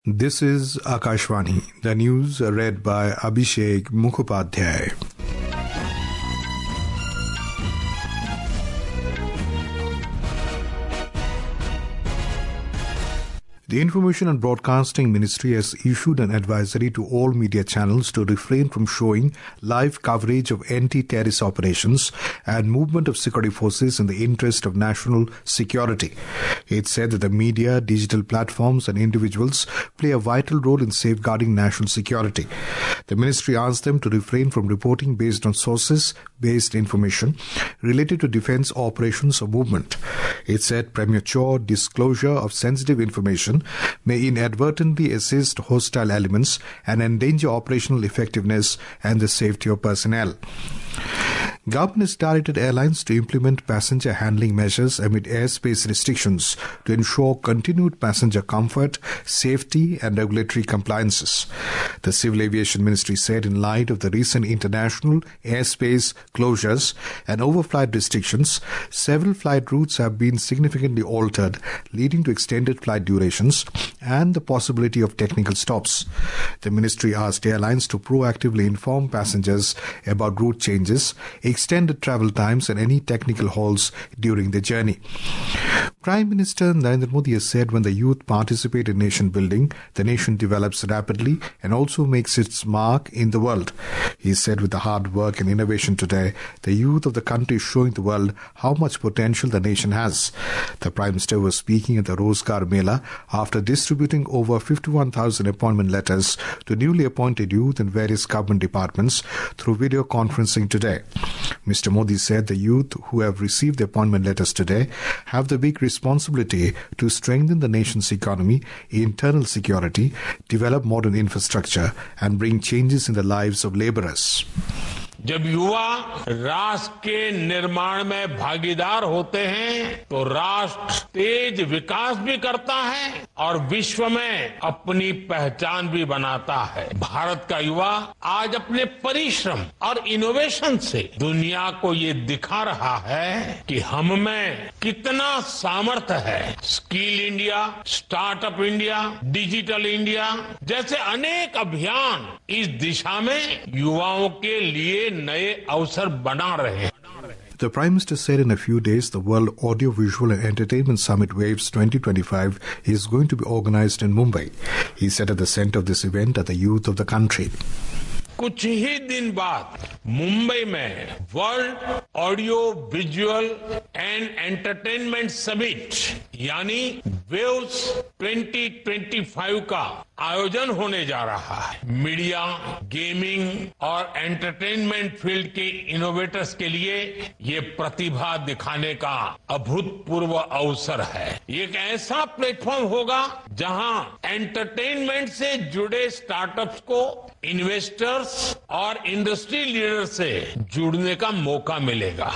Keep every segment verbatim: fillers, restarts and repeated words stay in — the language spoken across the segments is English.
This is Akashvani, the news read by Abhishek Mukhopadhyay. The Information and Broadcasting Ministry has issued an advisory to all media channels to refrain from showing live coverage of anti-terrorist operations and movement of security forces in the interest of national security. It said that the media, digital platforms and individuals play a vital role in safeguarding national security. The ministry asked them to refrain from reporting based on sources-based information related to defense operations or movement. It said premature disclosure of sensitive information may inadvertently assist hostile elements and endanger operational effectiveness and the safety of personnel. Government has directed airlines to implement passenger handling measures amid airspace restrictions to ensure continued passenger comfort, safety and regulatory compliances. The Civil Aviation Ministry said in light of the recent international airspace closures and overflight restrictions, several flight routes have been significantly altered, leading to extended flight durations and the possibility of technical stops. The ministry asked airlines to proactively inform passengers about route changes, extended travel times and any technical halts during the journey. Prime Minister Narendra Modi has said when the youth participate in nation building, the nation develops rapidly and also makes its mark in the world. He said with the hard work and innovation today, the youth of the country is showing the world how much potential the nation has. The Prime Minister was speaking at the Rozgar Mela after distributing over fifty-one thousand appointment letters to newly appointed youth in various government departments through video conferencing today. Mister Modi said the youth who have received the appointment letters today have the big responsibility to strengthen the nation's economy, internal security, develop modern infrastructure and bring changes in the lives of laborers. जब युवा राष्ट्र के निर्माण में भागीदार होते हैं तो राष्ट्र तेज विकास भी करता है और विश्व में अपनी पहचान भी बनाता है। भारत का युवा आज अपने परिश्रम और इनोवेशन से दुनिया को ये दिखा रहा है कि हम में कितना सामर्थ्य है। Skill India, startup India, digital India जैसे अनेक अभियान इस दिशा में युवाओं के लिए नए अवसर बना रहे हैं। The Prime Minister said in a few days the World Audiovisual and Entertainment Summit Waves twenty twenty-five is going to be organized in Mumbai. He said at the center of this event are the youth of the country. कुछ ही दिन बाद मुंबई में world audio visual and entertainment summit यानी waves twenty twenty five का आयोजन होने जा रहा है। मीडिया, गेमिंग और एंटरटेनमेंट फील्ड के इनोवेटर्स के लिए ये प्रतिभा दिखाने का अभूतपूर्व अवसर है। ये एक ऐसा प्लेटफॉर्म होगा जहां एंटरटेनमेंट से जुड़े स्टार्टअप्स को इन्वेस्टर्स और इंडस्ट्री लीडर से जुड़ने का मौका मिलेगा।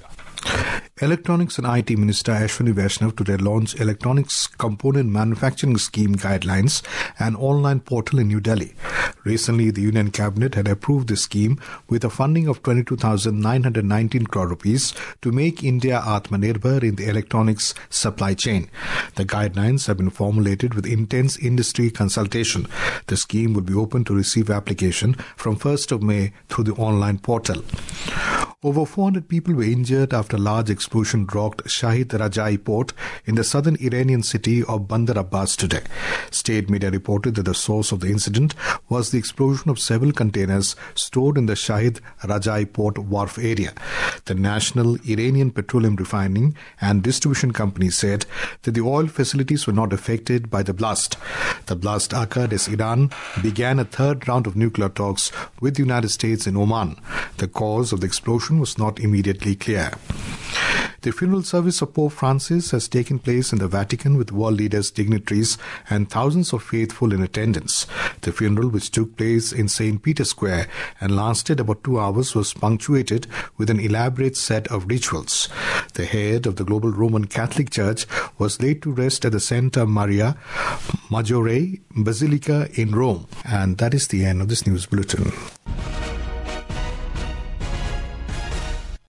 Electronics and I T Minister Ashwini Vaishnav today launched Electronics Component Manufacturing Scheme Guidelines, an online portal in New Delhi. Recently, the Union Cabinet had approved the scheme with a funding of twenty-two thousand nine hundred nineteen crore rupees to make India Atmanirbhar in the electronics supply chain. The guidelines have been formulated with intense industry consultation. The scheme will be open to receive application from first of May through the online portal. Over four hundred people were injured after a large explosion rocked Shahid Rajai port in the southern Iranian city of Bandar Abbas today. State media reported that the source of the incident was the explosion of several containers stored in the Shahid Rajai port wharf area. The National Iranian Petroleum Refining and Distribution Company said that the oil facilities were not affected by the blast. The blast occurred as Iran began a third round of nuclear talks with the United States in Oman. The cause of the explosion was not immediately clear. The funeral service of Pope Francis has taken place in the Vatican with world leaders, dignitaries and thousands of faithful in attendance. The funeral, which took place in Saint Peter's Square and lasted about two hours, was punctuated with an elaborate set of rituals. The head of the global Roman Catholic Church was laid to rest at the Santa Maria Maggiore Basilica in Rome. And that is the end of this news bulletin.